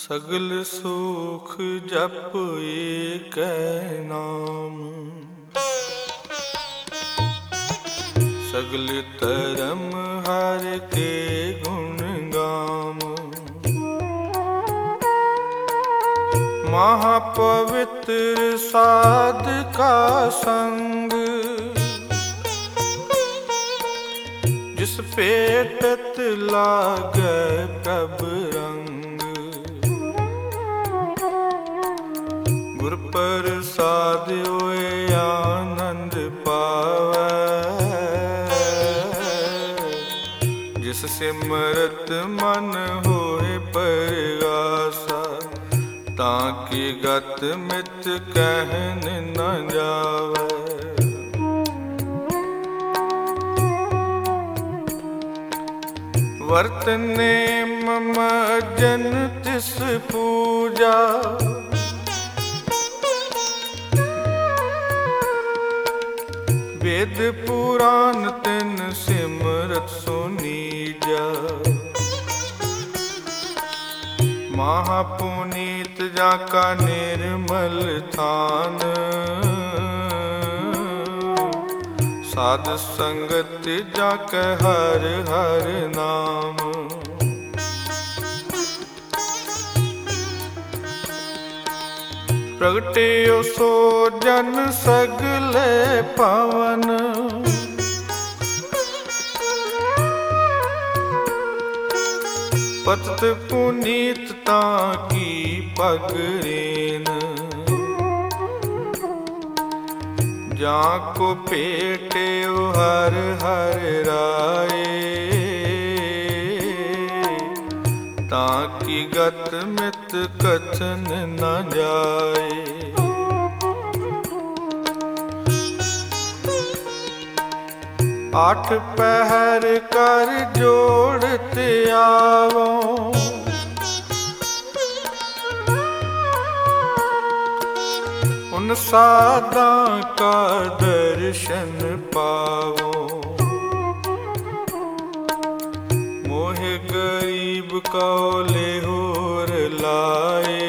ਸਗਲ ਸੁਖ ਜਪ ਏਕੈ ਨਾਮ, ਸਗਲ ਧਰਮ ਹਰਿ ਕੇ ਗੁਣ ਗਾਮ। ਮਹਾ ਪਵਿੱਤਰ ਸਾਧ ਕਾ ਸੰਗ, ਜਿਸ ਭੇਟਤ ਲਾਗੈ ਪ੍ਰਭ ਰੰਗ। ਗੁਰ ਪ੍ਰਸਾਦਿ ਹੋਇ ਆਨੰਦ ਪਾਵੈ, ਜਿਸ ਸਿਮਰਤ ਮਨ ਹੋਇ ਪਰਗਾਸਾ। ਤਾਂ ਕੀ ਗਤ ਮਿਤ ਕਹਿਨ ਨ ਜਾਵੈ, ਵਰਤਨੇ ਮਮ ਜਨ ਤਿਸ ਪੂਜਾ। ਵੇਦ ਪੁਰਾਨ ਤਿਨ ਸਿਮਰਤ ਸੁਨੀਜਾ। ਮਹਾ ਪੁਨੀਤ ਜਾ ਕਾ ਨਿਰਮਲ ਥਾਨ, ਸਾਧ ਸੰਗਤ ਜਾ ਕੈ ਹਰਿ ਹਰਿ ਨਾਮ। ਪ੍ਰਗਟਿਓ ਸੋ ਜਨ ਸਗਲੇ ਪਵਨ, ਪਤਿਤ ਪੁਨੀਤ ਤਾਂ ਕੀ ਪਗ ਰੇਨ। ਜਾਂ ਕੋ ਭੇਟਿਓ ਹਰਿ ਹਰਿ ਰਾਏ, ਤਾਂ ਕੀ ਗਤ ਮਿਤ ਕਥਨ ਨ ਜਾਏ। ਆਠ ਪਹਿਰ ਕਰ ਜੋੜਤ ਆਵੋ, ਉਨ ਸਾਧਾਂ ਕਾ ਦਰਸ਼ਨ ਪਾਵੋ। ਮੋਹਿ ਗਰੀਬ ਕਉ ਲਿਹੁਰ ਲਾਏ,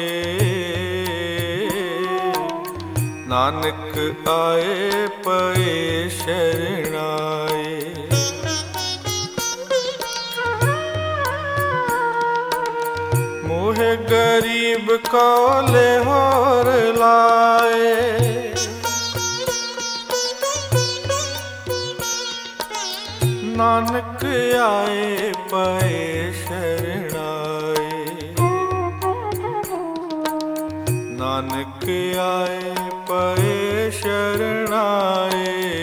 ਨਾਨਕ ਆਏ ਪਏ ਸ਼ਰਣਾਏ। ਮੋਹਿ ਗਰੀਬ ਕਉ ਲਿਹੁਰ ਲਾਏ, ਨਾਨਕ ਆਏ ਪਏ ਸ਼ਰਣਾਏ। ਨਾਨਕ ਆਏ ਪਏ ਸ਼ਰਣਾਏ,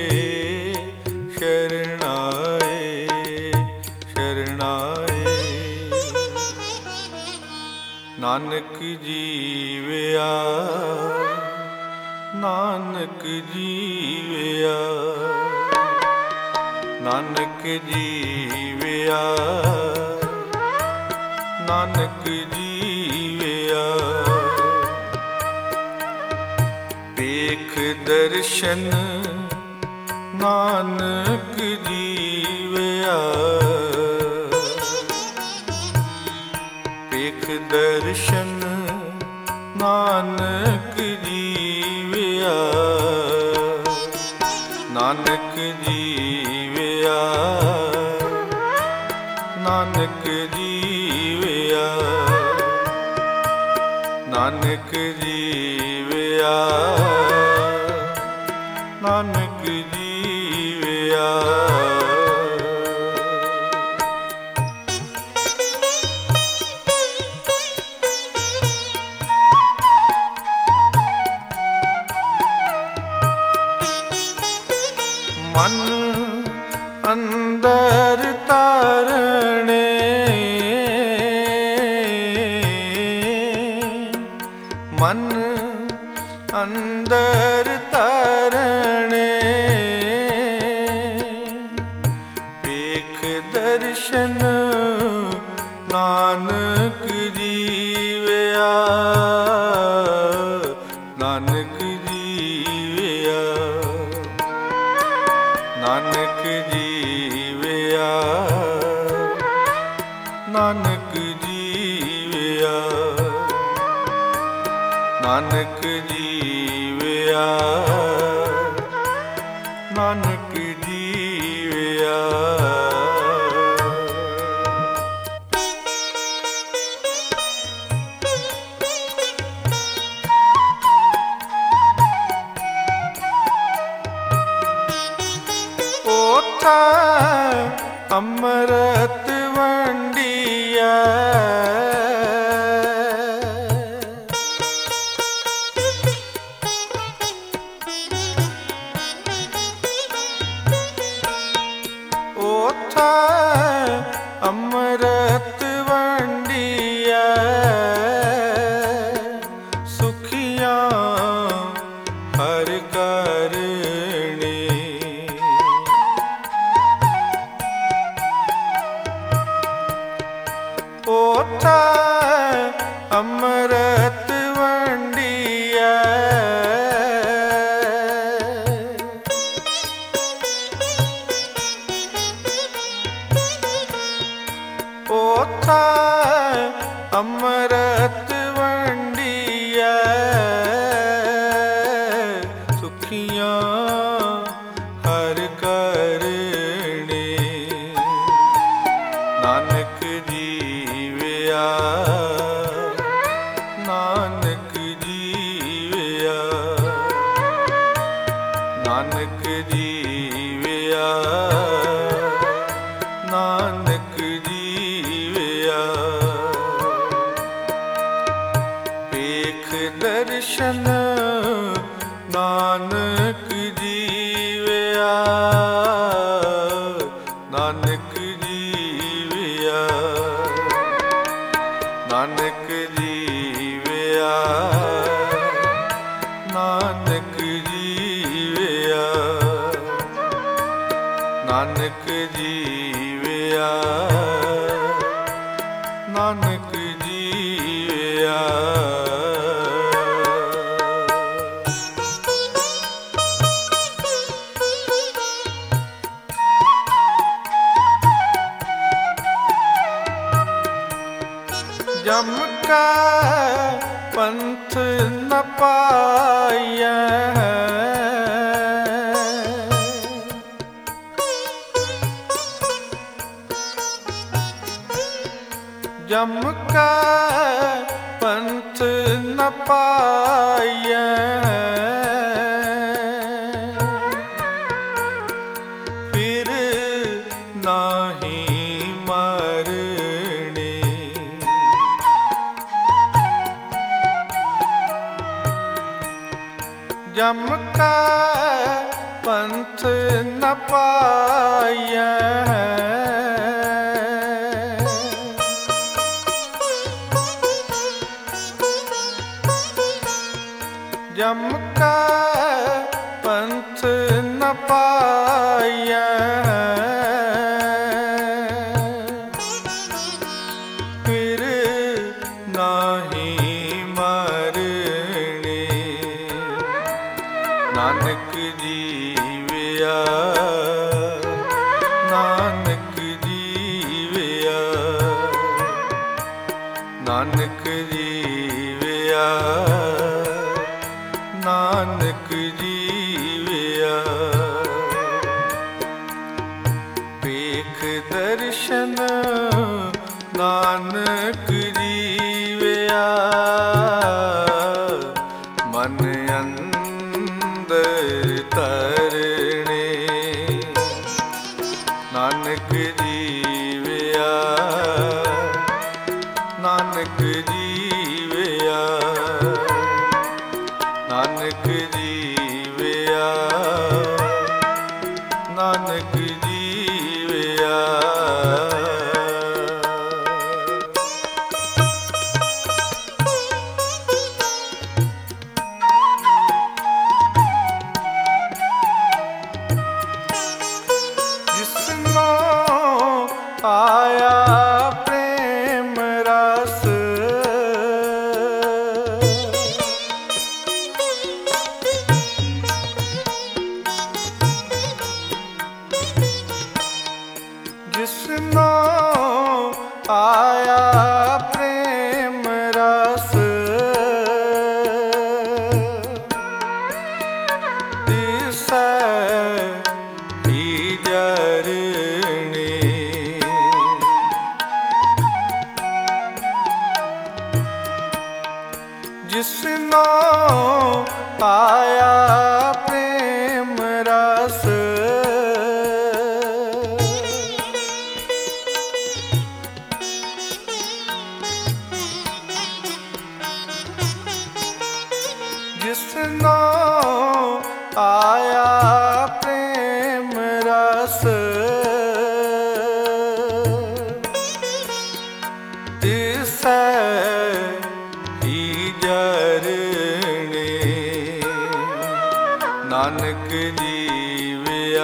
ਸ਼ਰਣਾਏ, ਸ਼ਰਣਾਏ। ਨਾਨਕ ਜੀਵਿਆ, ਨਾਨਕ ਜੀਵਿਆ, ਨਾਨਕ ਜੀਵਿਆ, ਨਾਨਕ ਜੀਵਿਆ। ਵੇਖ ਦਰਸ਼ਨ ਨਾਨਕ ਜੀਵਿਆ, ਵੇਖ ਦਰਸ਼ਨ ਨਾਨਕ ਜੀਵਿਆ। ਨਾਨਕ ਜੀਵਿਆ, ਨਾਨਕ ਜੀਵਿਆ, ਨਾਨਕ ਜੀਵਿਆ, ਨਾਨਕ ਜੀਵਿਆ। ਮਨ ਅੰਦਰ ਤਾਰਣੇ, ਮਨ ਅੰਦਰ ਤਾਰਣੇ। ਵੇਖ ਦਰਸ਼ਨ ਨਾਨਕ ਜੀਵਿਆ, ਨਾਨਕ ਜੀਵਿਆ, ਨਾਨਕ ਜੀਵਿਆ, ਨਾਨਕ ਜੀਵਿਆ। ਨਾਨਕ ਜੀਵਿਆ, ਨਾਨਕ ਜੀਵਿਆ। ਓਥੈ ਅੰਮ੍ਰਿਤ ਵੰਡੀਐ, ਓਥੈ ਅੰਮ੍ਰਿਤ ਵੰਡੀਐ, ਸੁਖੀਆਂ ਹਰਿ ਕਰਨੀ। ਓਥੈ ਅੰਮ੍ਰਿਤ ਵੰਡੀਐ, ਓਥੈ ਅੰਮ੍ਰਿਤ ਵੰਡੀਐ, ਸੁਖੀਆਂ ਹਰਿ ਕਰਨੀ। ਨਾਨਕ ਜੀਵਿਆ, ਨਾਨਕ ਜੀਵਿਆ, ਨਾਨਕ ਜੀਵਿਆ, ਨਾਨਕ ਜੀਵਿਆ। ਵੇਖ ਦਰਸ਼ਨ ਨਾਨਕ ਜੀਵਿਆ, ਨਾਨਕ ਜੀਵਿਆ, ਨਾਨਕ ਜੀਵਿਆ, ਨਾਨਕ ਜੀਵਿਆ, ਨਾਨਕ ਜੀਵਿਆ, ਨਾਨਕ ਜੀਵਿਆ। ਜਮ ਕਾ ਪੰਥ ਨ ਪਾਈਐ, ਜਮ ਕਾ ਪੰਥ ਨ ਪਾਈਐ, ਫਿਰ ਨਾਹੀ ਮਰਨੀ। ਜਮ ਕਾ ਪੰਥ ਨ ਪਾਈਐ, ਜਮ ਕਾ ਪੰਥ ਨ ਪਾਈਐ, ਫਿਰ ਨਾਹੀ ਮਰਨੀ। ਨਾਨਕ ਜੀਵਿਆ, ਨਾਨਕ ਜੀਵਿਆ, ਨਾਨਕ ਜੀਵਿਆ, ਨਾਨਕ ਜੀਵਿਆ। ਵੇਖ ਦਰਸ਼ਨ ਨਾਨਕ ਜੀਵਿਆ, ਮਨ ਅੰਦਰ ਤਰਨੇ। ਨਾਨਕ ਜੀਵਿਆ, ਨਾਨਕ ਜੀਵਿਆ, ਨਾਨਕ ਜੀਵਿਆ, ਨਾਨਕ ਜੀਵਿਆ। ਜਿਸਨੋ ਆਇਆ ਪ੍ਰੇਮ ਰਸ, ਜਿਸਨੋ ਆਇਆ ਪ੍ਰੇਮ ਰਸ,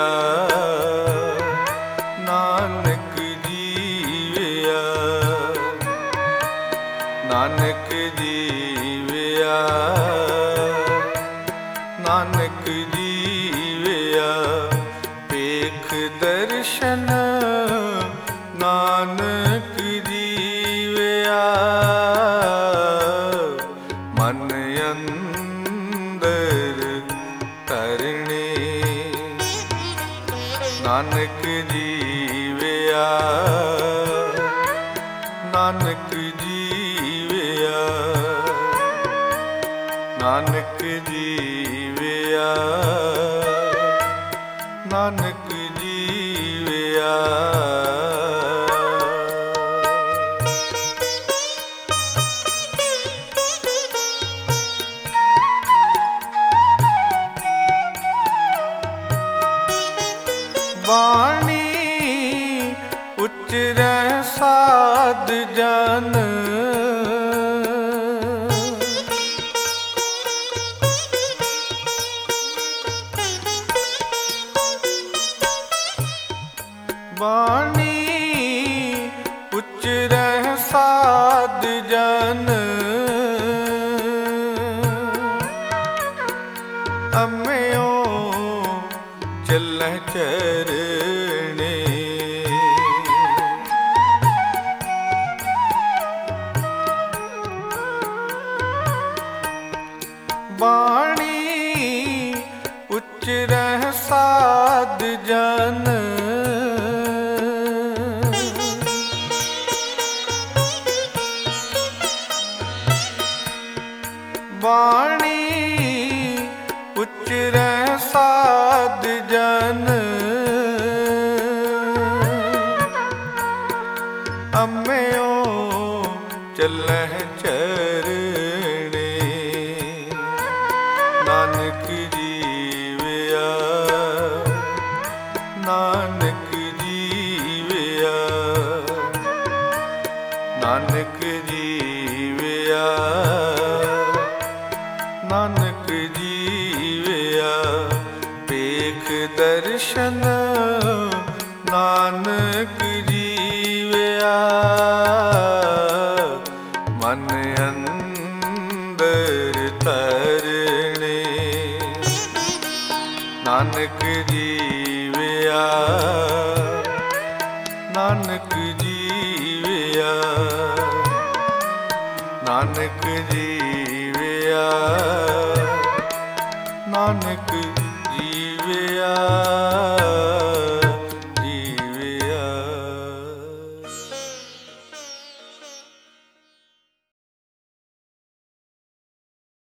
ਜੀਵਿਆ, ਨਾਨਕ ਜੀਵਿਆ, ਨਾਨਕ ਜੀਵਿਆ, ਨਾਨਕ ਜੀਵਿਆ, ਵੇਖ ਦਰਸ਼ਨ ਨਾਨਕ ਜੀਵਿਆ, ਮਨ ਅੰਦਰ ਤਰਣੇ, ਨਾਨਕ ਜੀਵਿਆ, ਨਾਨਕ ਜੀਵਿਆ, ਨਾਨਕ ਜੀਵਿਆ, ਨਾਨਕ ਜੀਵਿਆ। ਬਾਣੀ ਉਚਰੈ ਸਾਧ ਜਨ, ਬਾਣੀ ਉਚਰੈ ਸਾਧ ਜਨ, ਅੰਮਿਓ ਚੱਲੈ ਚਰਣੇ, ਬਾਣੀ ਉਚਰੈ ਸਾਧ ਜਨ, ਬਾਣੀ ਉਚਰੈ ਸਾਧ ਜਨ, ਅੰਮਿਓ ਚੱਲੈ ਚਰਣੇ, ਨਾਨਕ ਜੀਵਿਆ, ਨਾਨਕ ਜੀਵਿਆ, ਨਾਨਕ ਜੀਵਿਆ, ਨਾਨਕ ਜੀਵਿਆ, ਵੇਖ ਦਰਸ਼ਨ ਨਾਨਕ ਜੀਵਿਆ, ਮਨ ਅੰਦਰ ਤਰਣੇ, ਨਾਨਕ ਜੀਵਿਆ, ਨਾਨਕ ਜੀਵਿਆ, ਨਾਨਕ ਜੀਵਿਆ, ਨਾਨਕ